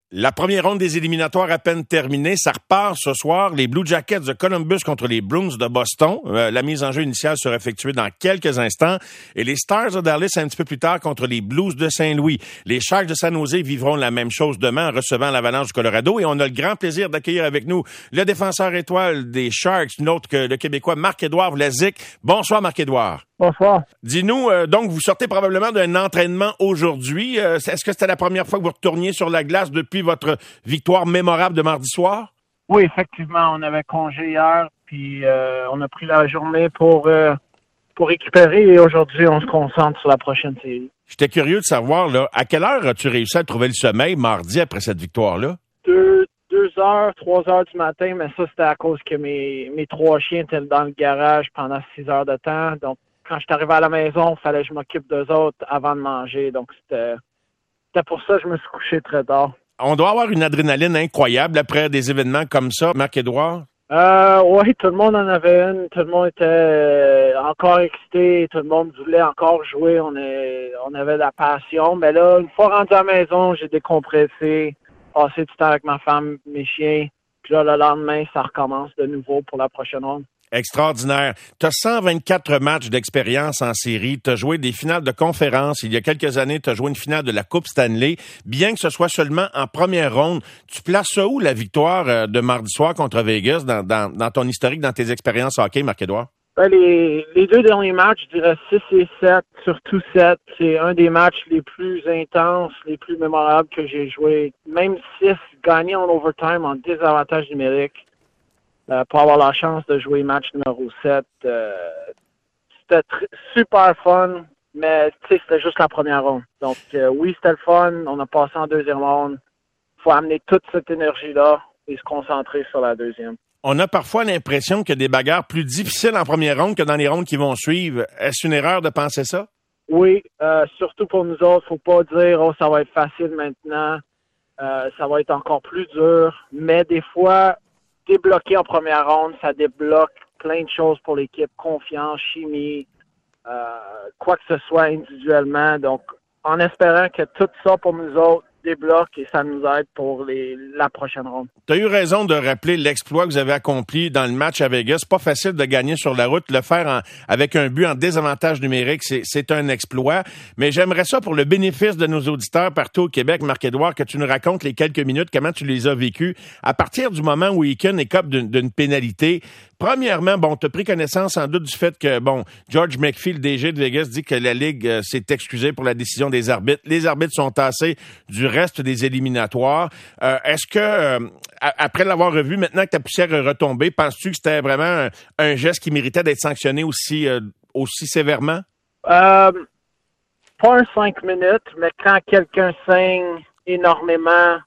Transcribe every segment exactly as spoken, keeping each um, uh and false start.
La première ronde des éliminatoires à peine terminée, ça repart ce soir. Les Blue Jackets de Columbus contre les Bruins de Boston. Euh, la mise en jeu initiale sera effectuée dans quelques instants. Et les Stars de Dallas un petit peu plus tard contre les Blues de Saint-Louis. Les Sharks de San Jose vivront la même chose demain en recevant l'Avalanche du Colorado. Et on a le grand plaisir d'accueillir avec nous le défenseur étoile des Sharks, nôtre que le Québécois Marc-Édouard Vlasic. Bonsoir Marc-Édouard. Bonsoir. Dis-nous, euh, donc, vous sortez probablement d'un entraînement aujourd'hui. Euh, est-ce que c'était la première fois que vous retourniez sur la glace depuis votre victoire mémorable de mardi soir? Oui, effectivement. On avait congé hier, puis euh, on a pris la journée pour, euh, pour récupérer et aujourd'hui, on se concentre sur la prochaine série. J'étais curieux de savoir, là, à quelle heure as-tu réussi à trouver le sommeil mardi après cette victoire-là? Deux, deux heures, trois heures du matin, mais ça, c'était à cause que mes, mes trois chiens étaient dans le garage pendant six heures de temps. Donc, quand je suis arrivé à la maison, il fallait que je m'occupe d'eux autres avant de manger. Donc, c'était, c'était pour ça que je me suis couché très tard. On doit avoir une adrénaline incroyable après des événements comme ça, Marc-Édouard? Euh, oui, tout le monde en avait une. Tout le monde était euh, encore excité. Tout le monde voulait encore jouer. On, est, on avait de la passion. Mais là, une fois rendu à la maison, j'ai décompressé, passé du temps avec ma femme, mes chiens. Puis là, le lendemain, ça recommence de nouveau pour la prochaine ronde. Extraordinaire. Tu as cent vingt-quatre matchs d'expérience en série. Tu as joué des finales de conférence. Il y a quelques années, tu as joué une finale de la Coupe Stanley. Bien que ce soit seulement en première ronde, tu places où la victoire de mardi soir contre Vegas dans, dans, dans ton historique, dans tes expériences hockey, Marc-Édouard? Ben, les, les deux derniers matchs, je dirais six et sept, surtout sept. C'est un des matchs les plus intenses, les plus mémorables que j'ai joué. Même six gagnés en overtime en désavantage numérique. Euh, pour avoir la chance de jouer match numéro sept. Euh, c'était tr- super fun, mais c'était juste la première ronde. Donc euh, oui, c'était le fun. On a passé en deuxième ronde. Il faut amener toute cette énergie-là et se concentrer sur la deuxième. On a parfois l'impression qu'il y a des bagarres plus difficiles en première ronde que dans les rondes qui vont suivre. Est-ce une erreur de penser ça? Oui, euh, surtout pour nous autres. Faut pas dire « Oh, ça va être facile maintenant. Euh, ça va être encore plus dur. » Mais des fois, débloquer en première ronde, ça débloque plein de choses pour l'équipe, confiance, chimie, euh, quoi que ce soit individuellement. Donc, en espérant que tout ça pour nous autres débloque et ça nous aide pour les, la prochaine ronde. Tu as eu raison de rappeler l'exploit que vous avez accompli dans le match à Vegas. C'est pas facile de gagner sur la route. Le faire en, avec un but en désavantage numérique, c'est, c'est un exploit. Mais j'aimerais ça pour le bénéfice de nos auditeurs partout au Québec, Marc-Édouard, que tu nous racontes les quelques minutes, comment tu les as vécues. À partir du moment où Eakin écope d'une, d'une pénalité, premièrement, bon, tu as pris connaissance sans doute du fait que, bon, George McPhee, le D G de Vegas, dit que la Ligue euh, s'est excusée pour la décision des arbitres. Les arbitres sont tassés du reste des éliminatoires. Euh, est-ce que, euh, après l'avoir revu, maintenant que ta poussière est retombée, penses-tu que c'était vraiment un, un geste qui méritait d'être sanctionné aussi, euh, aussi sévèrement? Euh, pas un cinq minutes, mais quand quelqu'un saigne énormément,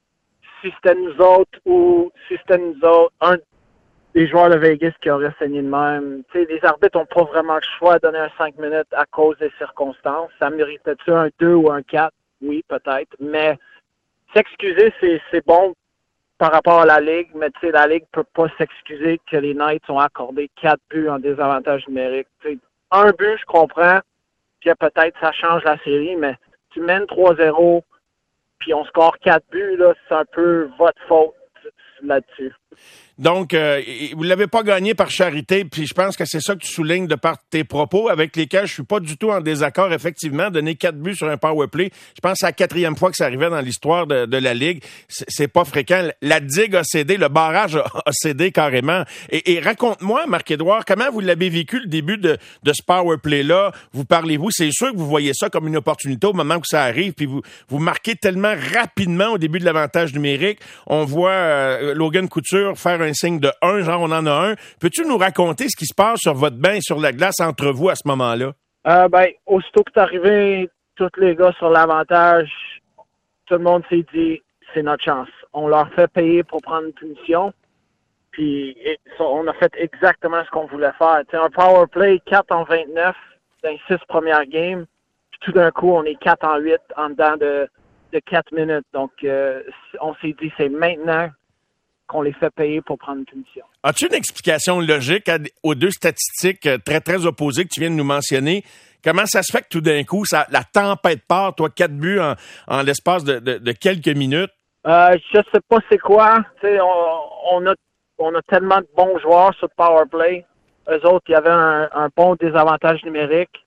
si c'était nous autres ou si c'était nous autres, un des joueurs de Vegas qui auraient saigné de même. Tu sais, les arbitres n'ont pas vraiment le choix de donner un cinq minutes à cause des circonstances. Ça méritait-tu un deux ou un quatre? Oui, peut-être. Mais s'excuser, c'est, c'est bon par rapport à la Ligue, mais tu sais, la Ligue peut pas s'excuser que les Knights ont accordé quatre buts en désavantage numérique. Tu sais, un but, je comprends, puis peut-être ça change la série, mais tu mènes trois zéro, puis on score quatre buts, là, c'est un peu votre faute là-dessus. Donc, euh, vous l'avez pas gagné par charité, puis je pense que c'est ça que tu soulignes de par tes propos, avec lesquels je suis pas du tout en désaccord, effectivement. Donner quatre buts sur un power play, je pense que c'est la quatrième fois que ça arrivait dans l'histoire de, de la Ligue. C'est, c'est pas fréquent. La digue a cédé, le barrage a, a cédé carrément. Et, et raconte-moi, Marc-Édouard, comment vous l'avez vécu le début de, de ce power play-là? Vous parlez-vous, c'est sûr que vous voyez ça comme une opportunité au moment où ça arrive, puis vous, vous marquez tellement rapidement au début de l'avantage numérique. On voit euh, Logan Couture faire un signe de un, genre on en a un. Peux-tu nous raconter ce qui se passe sur votre banc et sur la glace entre vous à ce moment-là? Euh, ben, aussitôt que c'est arrivé, tous les gars sur l'avantage, tout le monde s'est dit, c'est notre chance. On leur fait payer pour prendre une punition. Puis, on a fait exactement ce qu'on voulait faire. T'sais, un power play quatre en vingt-neuf dans les six premières games. Puis tout d'un coup, on est quatre en huit en dedans de, de quatre minutes. Donc, euh, on s'est dit, c'est maintenant qu'on les fait payer pour prendre une punition. As-tu une explication logique à, aux deux statistiques très, très opposées que tu viens de nous mentionner? Comment ça se fait que tout d'un coup, ça, la tempête part, toi, quatre buts en, en l'espace de, de, de quelques minutes? Euh, je sais pas c'est quoi. Tu sais, on, on a on a tellement de bons joueurs sur le power play. Eux autres, il y avait un, un bon désavantage numérique.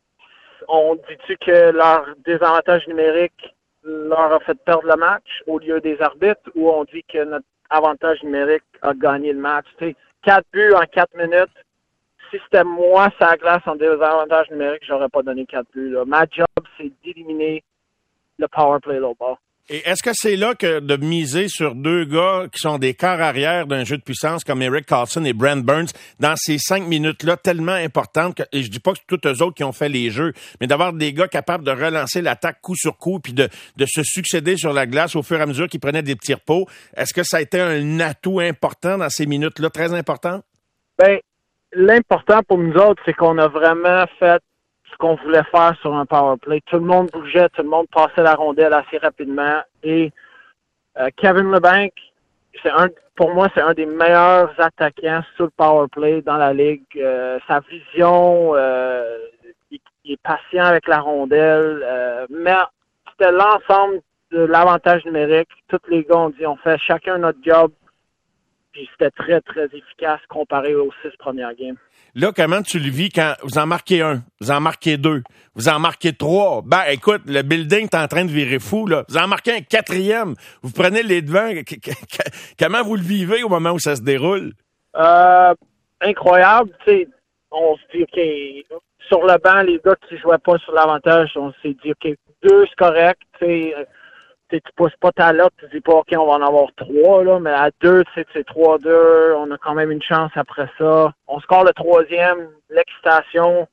On dit-tu que leur désavantage numérique leur a fait perdre le match au lieu des arbitres, ou on dit que notre avantage numérique a gagné le match? Tu sais, quatre buts en quatre minutes. Si c'était moi sur la glace en désavantage numérique, j'aurais pas donné quatre buts. Là. Ma job, c'est d'éliminer le power play low ball. Et est-ce que c'est là que de miser sur deux gars qui sont des corps arrière d'un jeu de puissance comme Erik Karlsson et Brent Burns dans ces cinq minutes-là tellement importantes que, et je dis pas que c'est tous eux autres qui ont fait les jeux, mais d'avoir des gars capables de relancer l'attaque coup sur coup puis de, de se succéder sur la glace au fur et à mesure qu'ils prenaient des petits repos, est-ce que ça a été un atout important dans ces minutes-là, très important? Ben, l'important pour nous autres, c'est qu'on a vraiment fait ce qu'on voulait faire sur un power play. Tout le monde bougeait, tout le monde passait la rondelle assez rapidement. Et euh, Kevin Labanc, c'est un, pour moi, c'est un des meilleurs attaquants sur le power play dans la ligue. Euh, sa vision, euh, il, il est patient avec la rondelle. Euh, mais c'était l'ensemble de l'avantage numérique. Tous les gars ont dit, on fait chacun notre job. Puis c'était très, très efficace comparé aux six premières games. Là, comment tu le vis quand vous en marquez un, vous en marquez deux, vous en marquez trois? Ben, écoute, le building est en train de virer fou, là. Vous en marquez un quatrième, vous prenez les devants. Comment vous le vivez au moment où ça se déroule? Euh, incroyable. Tu sais, on se dit, OK, sur le banc, les gars qui jouaient pas sur l'avantage, on s'est dit, OK, deux, c'est correct. Tu sais, tu pousses pas ta lotte, tu dis pas, OK, on va en avoir trois, là, mais à deux, tu sais, c'est trois deux, on a quand même une chance après ça. On score le troisième, l'excitation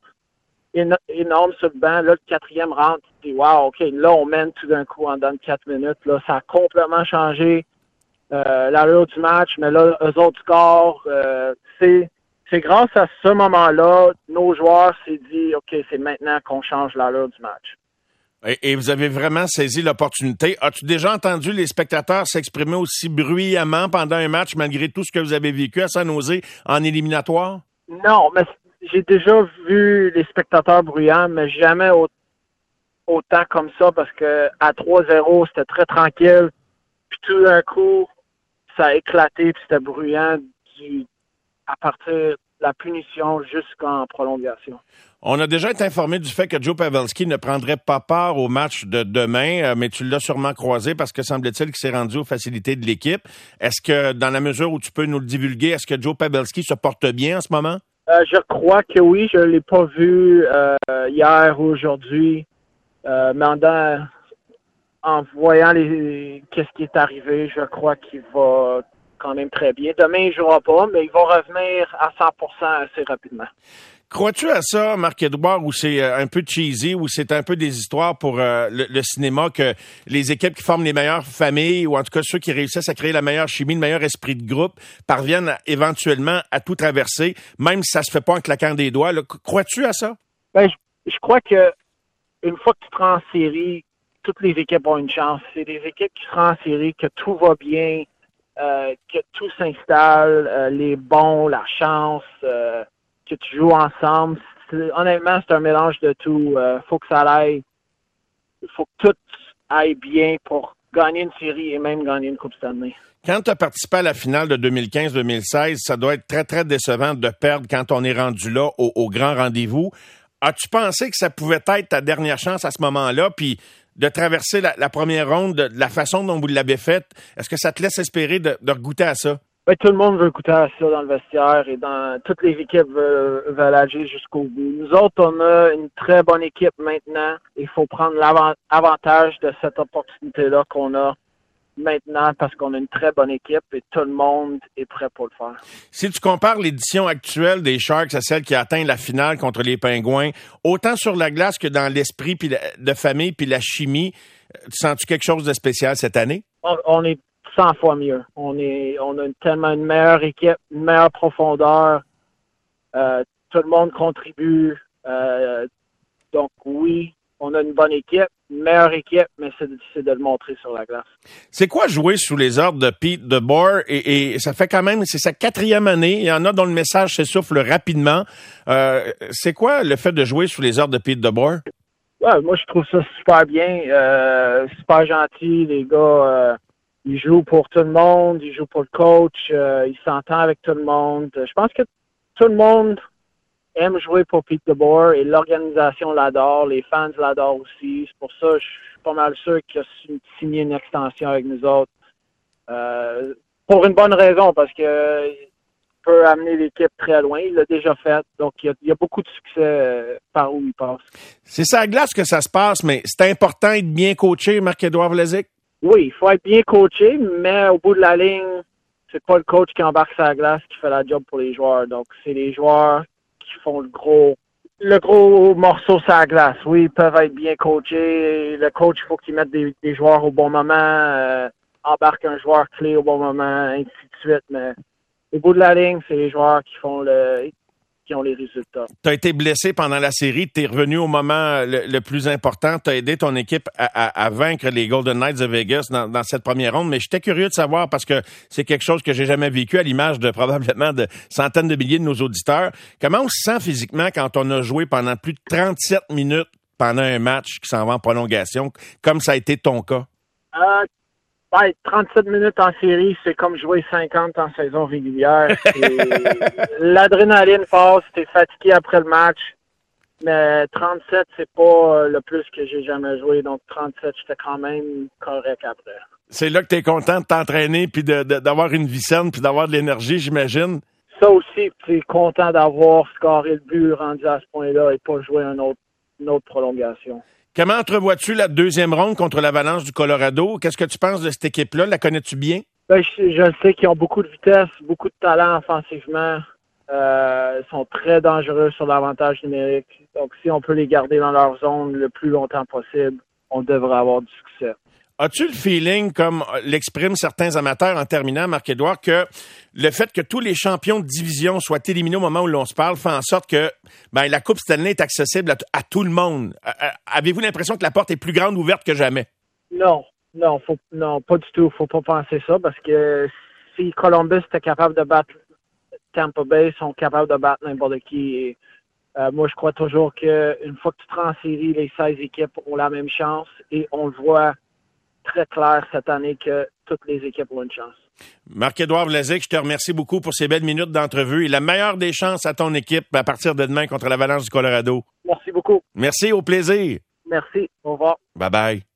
énorme sur le banc. Là, le quatrième rentre, tu dis, wow, OK, là, on mène tout d'un coup en dans quatre minutes. Là, ça a complètement changé euh, l'allure du match, mais là, eux autres scorent. Euh, c'est, c'est grâce à ce moment-là, nos joueurs s'est dit, OK, c'est maintenant qu'on change l'allure du match. Et, et vous avez vraiment saisi l'opportunité. As-tu déjà entendu les spectateurs s'exprimer aussi bruyamment pendant un match malgré tout ce que vous avez vécu à San Jose en éliminatoire? Non, mais j'ai déjà vu les spectateurs bruyants, mais jamais au, autant comme ça parce que à trois zéro, c'était très tranquille. Puis tout d'un coup, ça a éclaté puis c'était bruyant du, à partir de la punition jusqu'en prolongation. On a déjà été informé du fait que Joe Pavelski ne prendrait pas part au match de demain, mais tu l'as sûrement croisé parce que semble-t-il qu'il s'est rendu aux facilités de l'équipe. Est-ce que, dans la mesure où tu peux nous le divulguer, est-ce que Joe Pavelski se porte bien en ce moment? Euh, je crois que oui. Je ne l'ai pas vu euh, hier ou aujourd'hui. Euh, mais en, en voyant les, qu'est-ce qui est arrivé, je crois qu'il va quand même très bien. Demain, il ne jouera pas, mais il va revenir à cent pour cent assez rapidement. Crois-tu à ça, Marc-Édouard, où c'est un peu cheesy, où c'est un peu des histoires pour euh, le, le cinéma, que les équipes qui forment les meilleures familles, ou en tout cas ceux qui réussissent à créer la meilleure chimie, le meilleur esprit de groupe, parviennent à, éventuellement à tout traverser, même si ça se fait pas en claquant des doigts. Là. Crois-tu à ça? Ben, je, je crois que une fois que tu te rends en série, toutes les équipes ont une chance. C'est des équipes qui se rendent en série, que tout va bien, euh, que tout s'installe, euh, les bons, la chance... Euh, que tu joues ensemble. C'est, honnêtement, c'est un mélange de tout. Euh, faut que ça aille. Il faut que tout aille bien pour gagner une série et même gagner une Coupe Stanley. Quand tu as participé à la finale de deux mille quinze deux mille seize, ça doit être très, très décevant de perdre quand on est rendu là au, au grand rendez-vous. As-tu pensé que ça pouvait être ta dernière chance à ce moment-là, puis de traverser la, la première ronde de, de la façon dont vous l'avez faite? Est-ce que ça te laisse espérer de, de regoûter à ça? Ben, tout le monde veut goûter à ça dans le vestiaire et dans toutes les équipes veulent, veulent agir jusqu'au bout. Nous autres, on a une très bonne équipe maintenant. Il faut prendre l'avantage de cette opportunité-là qu'on a maintenant parce qu'on a une très bonne équipe et tout le monde est prêt pour le faire. Si tu compares l'édition actuelle des Sharks à celle qui a atteint la finale contre les Pingouins, autant sur la glace que dans l'esprit puis de famille puis la chimie, sens-tu quelque chose de spécial cette année? On, on est cent fois mieux. On est, on a une, tellement une meilleure équipe, une meilleure profondeur. Euh, tout le monde contribue. Euh, donc oui, on a une bonne équipe, une meilleure équipe, mais c'est, c'est de le montrer sur la glace. C'est quoi jouer sous les ordres de Pete DeBoer? Et, et ça fait quand même, c'est sa quatrième année. Il y en a dont le message s'essouffle rapidement. Euh, c'est quoi le fait de jouer sous les ordres de Pete DeBoer? Ouais, moi, je trouve ça super bien. Euh, super gentil, les gars. Euh, il joue pour tout le monde, il joue pour le coach, euh, il s'entend avec tout le monde. Je pense que tout le monde aime jouer pour Pete DeBoer et l'organisation l'adore, les fans l'adorent aussi. C'est pour ça que je suis pas mal sûr qu'il a signé une extension avec nous autres. Euh, pour une bonne raison, parce que il peut amener l'équipe très loin. Il l'a déjà fait. Donc, il y a, il y a beaucoup de succès euh, par où il passe. C'est ça, à glace que ça se passe, mais c'est important d'être bien coaché, Marc-Édouard Vlasic? Oui, il faut être bien coaché, mais au bout de la ligne, c'est pas le coach qui embarque sur la glace qui fait la job pour les joueurs. Donc, c'est les joueurs qui font le gros le gros morceau sur la glace. Oui, ils peuvent être bien coachés. Le coach, il faut qu'il mette des, des joueurs au bon moment, euh, embarque un joueur clé au bon moment, ainsi de suite. Mais au bout de la ligne, c'est les joueurs qui font le qui ont les résultats. Tu as été blessé pendant la série, tu es revenu au moment le, le plus important, tu as aidé ton équipe à, à, à vaincre les Golden Knights de Vegas dans, dans cette première ronde, mais j'étais curieux de savoir parce que c'est quelque chose que j'ai jamais vécu à l'image de probablement de centaines de milliers de nos auditeurs. Comment on se sent physiquement quand on a joué pendant plus de trente-sept minutes pendant un match qui s'en va en prolongation, comme ça a été ton cas? Euh, Ouais, trente-sept minutes en série, c'est comme jouer cinquante en saison régulière. L'adrénaline passe, t'es fatigué après le match. Mais trente-sept, c'est pas le plus que j'ai jamais joué. Donc trente-sept, j'étais quand même correct après. C'est là que t'es content de t'entraîner puis de, de, d'avoir une vie saine puis d'avoir de l'énergie, j'imagine? Ça aussi, t'es content d'avoir scoré le but rendu à ce point-là et pas jouer un autre, une autre prolongation. Comment entrevois-tu la deuxième ronde contre l'Avalanche du Colorado? Qu'est-ce que tu penses de cette équipe-là? La connais-tu bien? Ben, je, je sais qu'ils ont beaucoup de vitesse, beaucoup de talent offensivement. Euh, ils sont très dangereux sur l'avantage numérique. Donc, si on peut les garder dans leur zone le plus longtemps possible, on devrait avoir du succès. As-tu le feeling, comme l'expriment certains amateurs en terminant, Marc-Édouard, que le fait que tous les champions de division soient éliminés au moment où l'on se parle fait en sorte que ben, la Coupe Stanley est accessible à, t- à tout le monde? Euh, avez-vous l'impression que la porte est plus grande ouverte que jamais? Non, non, faut, non, pas du tout. Faut pas penser ça parce que si Columbus était capable de battre Tampa Bay, ils sont capables de battre n'importe qui. Et, euh, moi, je crois toujours qu'une fois que tu te rends en série, les seize équipes ont la même chance et on le voit très clair cette année que toutes les équipes ont une chance. Marc-Édouard Vlasic, je te remercie beaucoup pour ces belles minutes d'entrevue et la meilleure des chances à ton équipe à partir de demain contre l'Avalanche du Colorado. Merci beaucoup. Merci, au plaisir. Merci. Au revoir. Bye bye.